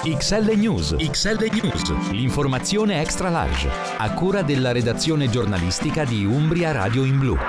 XL News. L'informazione extra large, a cura della redazione giornalistica di Umbria Radio in Blu.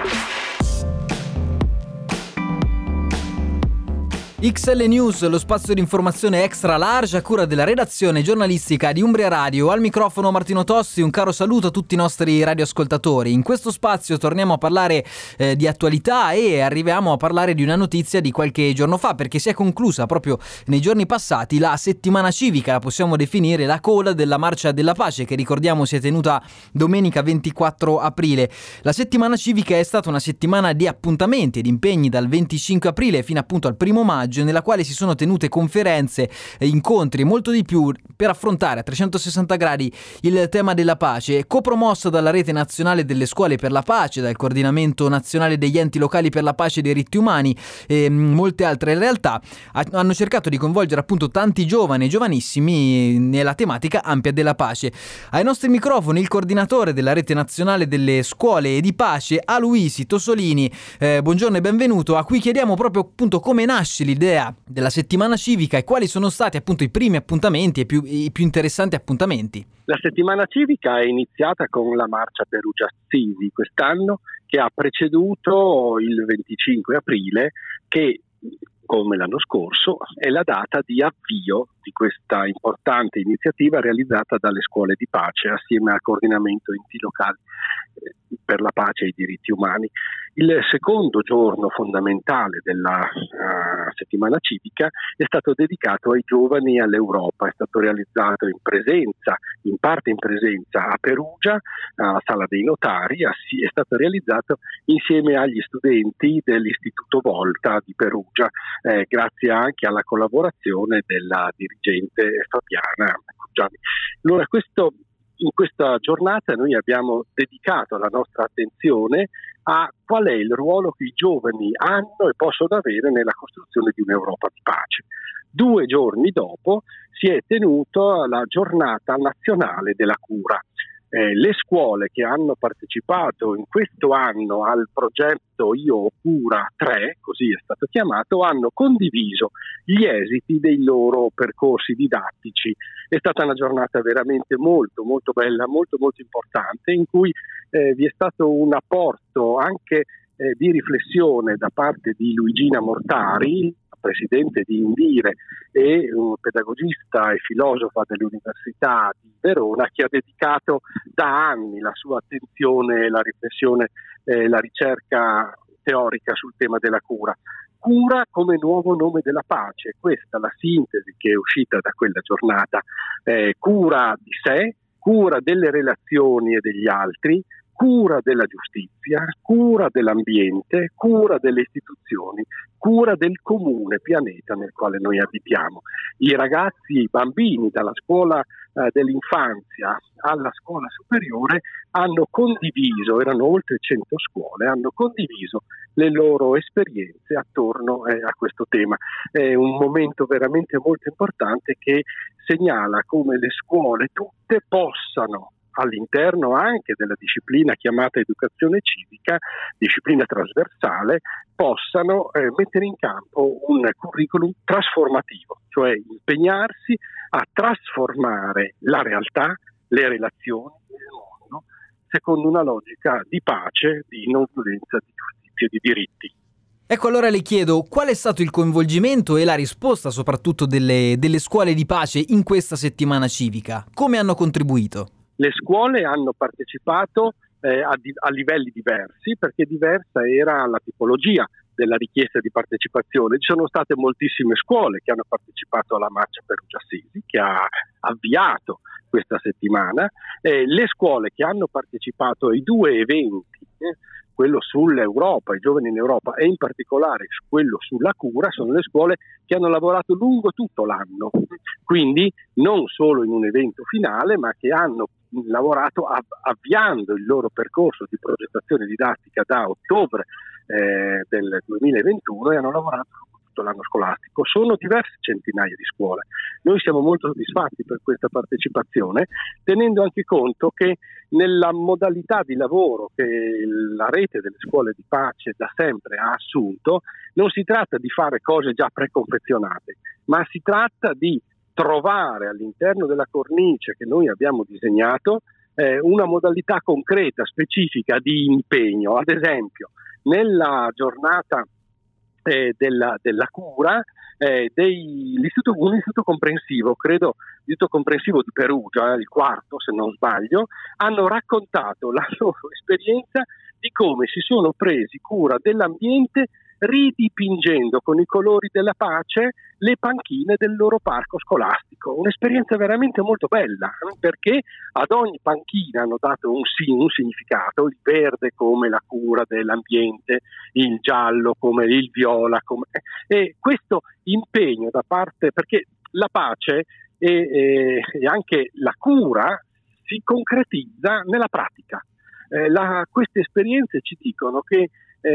XL News, lo spazio di informazione extra large a cura della redazione giornalistica di Umbria Radio. Al microfono Martino Tossi, un caro saluto a tutti i nostri radioascoltatori. In questo spazio torniamo a parlare di attualità e arriviamo a parlare di una notizia di qualche giorno fa, perché si è conclusa proprio nei giorni passati la settimana civica, la possiamo definire la coda della Marcia della Pace, che ricordiamo si è tenuta domenica 24 aprile. La settimana civica è stata una settimana di appuntamenti e di impegni dal 25 aprile fino appunto al 1 maggio, nella quale si sono tenute conferenze, incontri e molto di più per affrontare a 360 gradi il tema della pace, copromossa dalla Rete Nazionale delle Scuole per la Pace, dal Coordinamento Nazionale degli Enti Locali per la Pace e dei Diritti Umani e molte altre realtà. Hanno cercato di coinvolgere appunto tanti giovani e giovanissimi nella tematica ampia della pace. Ai nostri microfoni il coordinatore della Rete Nazionale delle Scuole di Pace, Aloisi Tosolini. Buongiorno e benvenuto. A cui chiediamo proprio appunto come nasce l'idea della settimana civica e quali sono stati appunto i primi appuntamenti e i più interessanti appuntamenti. La settimana civica è iniziata con la Marcia Perugia-Assisi quest'anno, che ha preceduto il 25 aprile, che come l'anno scorso è la data di avvio di questa importante iniziativa realizzata dalle scuole di pace assieme al coordinamento enti locali per la pace e i diritti umani. Il secondo giorno fondamentale della settimana civica è stato dedicato ai giovani e all'Europa. È stato realizzato in parte in presenza a Perugia, alla Sala dei Notari. È stato realizzato insieme agli studenti dell'Istituto Volta di Perugia, grazie anche alla collaborazione della dirigente Fabiana Cuggiani. Allora, in questa giornata noi abbiamo dedicato la nostra attenzione a qual è il ruolo che i giovani hanno e possono avere nella costruzione di un'Europa di pace. 2 giorni dopo si è tenuta la giornata nazionale della cura. Le scuole che hanno partecipato in questo anno al progetto Io Cura 3, così è stato chiamato, hanno condiviso gli esiti dei loro percorsi didattici. È stata una giornata veramente molto molto bella, molto molto importante, in cui vi è stato un apporto anche di riflessione da parte di Luigina Mortari, presidente di Indire e un pedagogista e filosofa dell'Università di Verona, che ha dedicato da anni la sua attenzione, la riflessione, la ricerca teorica sul tema della cura. Cura come nuovo nome della pace, questa è la sintesi che è uscita da quella giornata. Cura di sé, cura delle relazioni e degli altri, cura della giustizia, cura dell'ambiente, cura delle istituzioni, cura del comune pianeta nel quale noi abitiamo. I ragazzi, i bambini dalla scuola dell'infanzia alla scuola superiore hanno condiviso, erano oltre 100 scuole, hanno condiviso le loro esperienze attorno a questo tema. È un momento veramente molto importante che segnala come le scuole tutte possano, all'interno anche della disciplina chiamata educazione civica, disciplina trasversale, possano mettere in campo un curriculum trasformativo, cioè impegnarsi a trasformare la realtà, le relazioni, il mondo, secondo una logica di pace, di non violenza, di giustizia e di diritti. Ecco, allora le chiedo qual è stato il coinvolgimento e la risposta soprattutto delle scuole di pace in questa settimana civica. Come hanno contribuito? Le scuole hanno partecipato a livelli diversi, perché diversa era la tipologia della richiesta di partecipazione. Ci sono state moltissime scuole che hanno partecipato alla Marcia Perugia-Assisi, che ha avviato questa settimana. Le scuole che hanno partecipato ai 2 eventi, quello sull'Europa, i giovani in Europa, e in particolare quello sulla cura, sono le scuole che hanno lavorato lungo tutto l'anno, quindi non solo in un evento finale, ma che hanno lavorato avviando il loro percorso di progettazione didattica da ottobre del 2021 e hanno lavorato tutto l'anno scolastico. Sono diverse centinaia di scuole. Noi siamo molto soddisfatti per questa partecipazione, tenendo anche conto che nella modalità di lavoro che la rete delle scuole di pace da sempre ha assunto, non si tratta di fare cose già preconfezionate, ma si tratta di trovare all'interno della cornice che noi abbiamo disegnato una modalità concreta, specifica di impegno. Ad esempio, nella giornata della cura, un istituto comprensivo, credo l'istituto comprensivo di Perugia, il quarto se non sbaglio, hanno raccontato la loro esperienza di come si sono presi cura dell'ambiente ridipingendo con i colori della pace le panchine del loro parco scolastico. Un'esperienza veramente molto bella, perché ad ogni panchina hanno dato un significato: il verde come la cura dell'ambiente, il giallo come il viola, e questo impegno da parte, perché la pace e anche la cura si concretizza nella pratica. Queste esperienze ci dicono che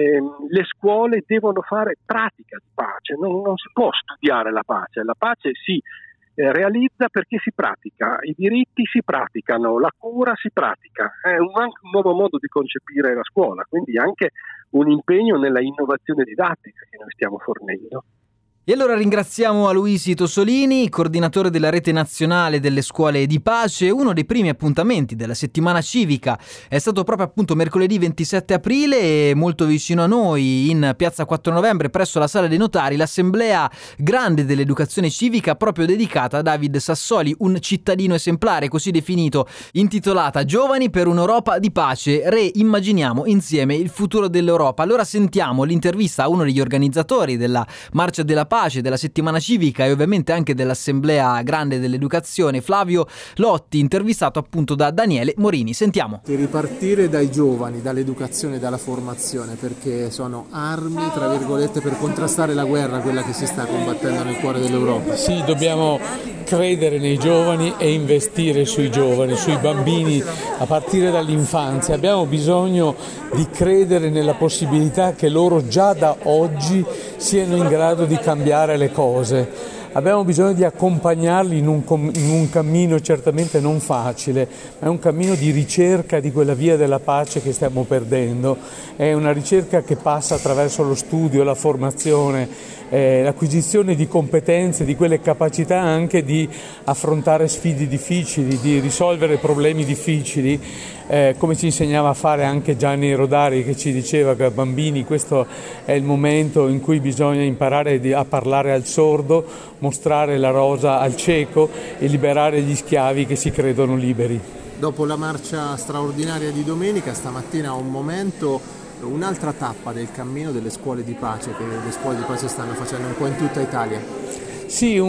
le scuole devono fare pratica di pace, non si può studiare la pace si realizza perché si pratica, i diritti si praticano, la cura si pratica, è anche un nuovo modo di concepire la scuola, quindi anche un impegno nella innovazione didattica che noi stiamo fornendo. E allora ringraziamo Aloisi Tossolini, coordinatore della Rete Nazionale delle Scuole di Pace. Uno dei primi appuntamenti della settimana civica è stato proprio appunto mercoledì 27 aprile e molto vicino a noi, in piazza 4 novembre, presso la Sala dei Notari, l'Assemblea Grande dell'Educazione Civica proprio dedicata a David Sassoli, un cittadino esemplare così definito, intitolata Giovani per un'Europa di pace, reimmaginiamo insieme il futuro dell'Europa. Allora sentiamo l'intervista a uno degli organizzatori della Marcia della Pace, della settimana civica e ovviamente anche dell'Assemblea Grande dell'Educazione, Flavio Lotti, intervistato appunto da Daniele Morini. Sentiamo. Ripartire dai giovani, dall'educazione, dalla formazione, perché sono armi, tra virgolette, per contrastare la guerra, quella che si sta combattendo nel cuore dell'Europa. Sì, dobbiamo credere nei giovani e investire sui giovani, sui bambini a partire dall'infanzia. Abbiamo bisogno di credere nella possibilità che loro già da oggi siano in grado di cambiare le cose. Abbiamo bisogno di accompagnarli in un cammino certamente non facile, ma è un cammino di ricerca di quella via della pace che stiamo perdendo. È una ricerca che passa attraverso lo studio, la formazione, l'acquisizione di competenze, di quelle capacità anche di affrontare sfide difficili, di risolvere problemi difficili, come ci insegnava a fare anche Gianni Rodari, che ci diceva che a bambini questo è il momento in cui bisogna imparare a parlare al sordo, mostrare la rosa al cieco e liberare gli schiavi che si credono liberi. Dopo la marcia straordinaria di domenica, stamattina un'altra tappa del cammino delle scuole di pace che le scuole di pace stanno facendo un po' in tutta Italia. Sì,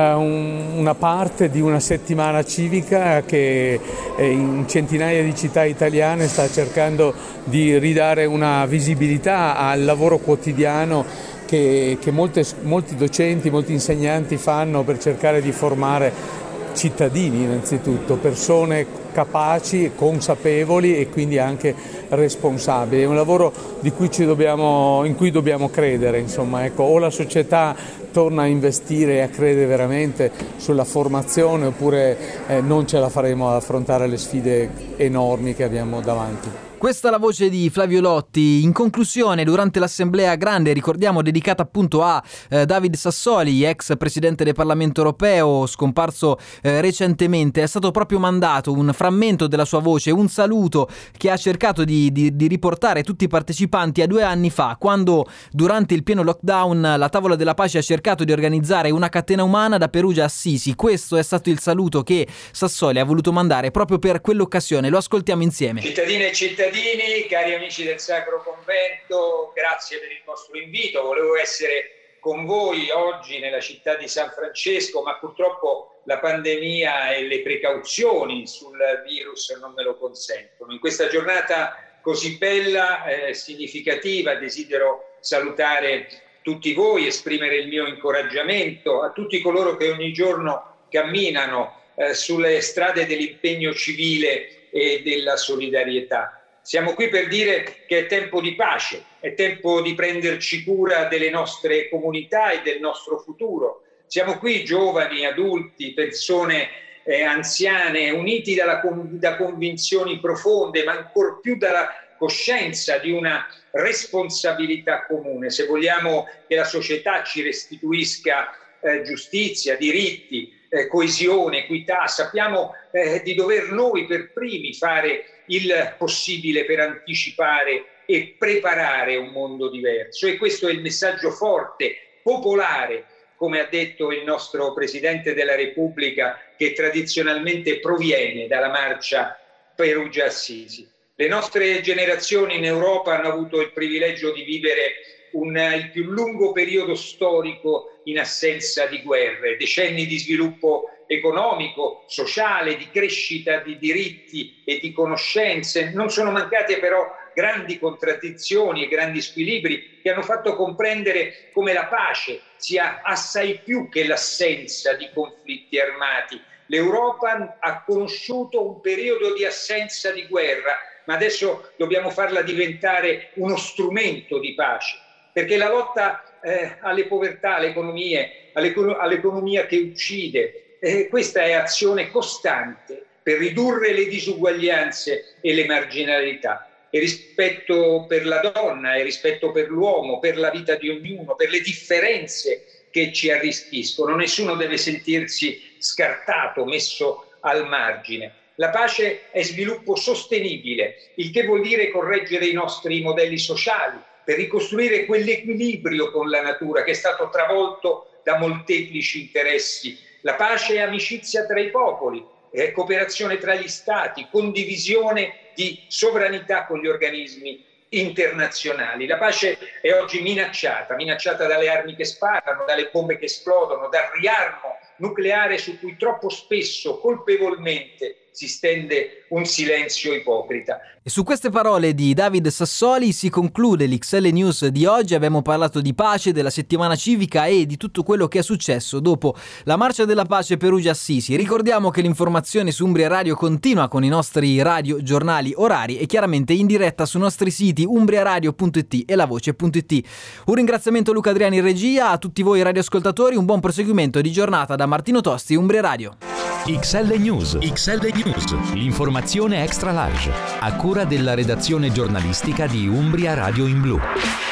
una parte di una settimana civica che in centinaia di città italiane sta cercando di ridare una visibilità al lavoro quotidiano che molti docenti, molti insegnanti fanno per cercare di formare cittadini innanzitutto, persone capaci, consapevoli e quindi anche responsabili. È un lavoro in cui dobbiamo credere, insomma, ecco, o la società torna a investire e a credere veramente sulla formazione oppure non ce la faremo ad affrontare le sfide enormi che abbiamo davanti. Questa è la voce di Flavio Lotti. In conclusione, durante l'Assemblea Grande, ricordiamo, dedicata appunto a David Sassoli, ex presidente del Parlamento Europeo, scomparso recentemente, è stato proprio mandato un frammento della sua voce, un saluto che ha cercato di riportare tutti i partecipanti a 2 anni fa, quando durante il pieno lockdown la Tavola della Pace ha cercato di organizzare una catena umana da Perugia a Assisi. Questo è stato il saluto che Sassoli ha voluto mandare proprio per quell'occasione. Lo ascoltiamo insieme. Cittadine e cittadini, cari amici del Sacro Convento, grazie per il vostro invito. Volevo essere con voi oggi nella città di San Francesco, ma purtroppo la pandemia e le precauzioni sul virus non me lo consentono. In questa giornata così bella, significativa, desidero salutare tutti voi, esprimere il mio incoraggiamento a tutti coloro che ogni giorno camminano sulle strade dell'impegno civile e della solidarietà. Siamo qui per dire che è tempo di pace, è tempo di prenderci cura delle nostre comunità e del nostro futuro. Siamo qui giovani, adulti, persone anziane, uniti da convinzioni profonde, ma ancor più dalla coscienza di una responsabilità comune. Se vogliamo che la società ci restituisca giustizia, diritti, coesione, equità, sappiamo di dover noi per primi fare il possibile per anticipare e preparare un mondo diverso, e questo è il messaggio forte, popolare, come ha detto il nostro Presidente della Repubblica, che tradizionalmente proviene dalla marcia Perugia-Assisi. Le nostre generazioni in Europa hanno avuto il privilegio di vivere il più lungo periodo storico in assenza di guerre, decenni di sviluppo economico, sociale, di crescita di diritti e di conoscenze. Non sono mancate però grandi contraddizioni e grandi squilibri che hanno fatto comprendere come la pace sia assai più che l'assenza di conflitti armati. L'Europa ha conosciuto un periodo di assenza di guerra, ma adesso dobbiamo farla diventare uno strumento di pace, perché la lotta alle povertà, all'economia che uccide, questa è azione costante per ridurre le disuguaglianze e le marginalità. E rispetto per la donna, e rispetto per l'uomo, per la vita di ognuno, per le differenze che ci arricchiscono. Nessuno deve sentirsi scartato, messo al margine. La pace è sviluppo sostenibile, il che vuol dire correggere i nostri modelli sociali per ricostruire quell'equilibrio con la natura che è stato travolto da molteplici interessi. La pace è amicizia tra i popoli, è cooperazione tra gli stati, condivisione di sovranità con gli organismi internazionali. La pace è oggi minacciata dalle armi che sparano, dalle bombe che esplodono, dal riarmo nucleare su cui troppo spesso colpevolmente si stende un silenzio ipocrita. E su queste parole di David Sassoli si conclude l'XL News di oggi. Abbiamo parlato di pace, della settimana civica e di tutto quello che è successo dopo la Marcia della Pace Perugia-Assisi. Ricordiamo che l'informazione su Umbria Radio continua con i nostri radiogiornali orari e chiaramente in diretta sui nostri siti umbriaradio.it e lavoce.it. Un ringraziamento a Luca Adriani in regia, a tutti voi radioascoltatori, un buon proseguimento di giornata da Martino Tosti, Umbria Radio. XL News. L'informazione extra large, a cura della redazione giornalistica di Umbria Radio in Blu.